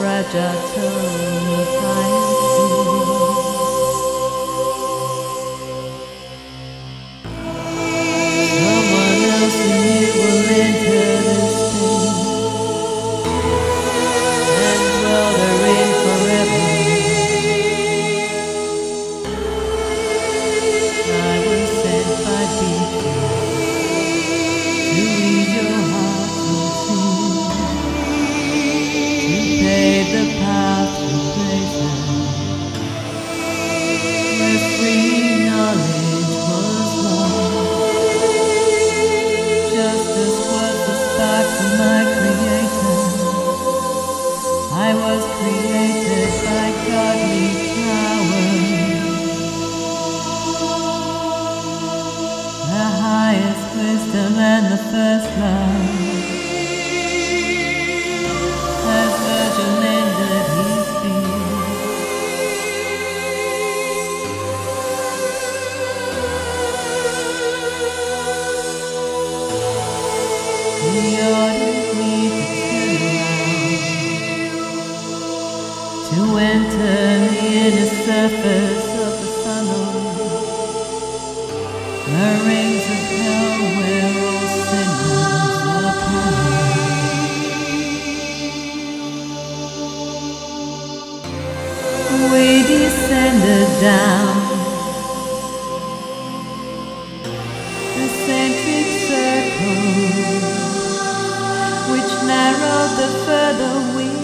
fragile appliances. Someone else and you will enter this space and dwell therein forever. I was sent by people to ease your heart routine, to pave the path to places where free knowledge was lost. Justice was the spark from my Creator. I was created by godly power. The highest wisdom and the first love. As Virgin ended his speech, he ordered me to turn around, to enter the inner surface of the funnel, the rings of hell where all sinners are punished. We descended down the centric circle, which narrowed the further we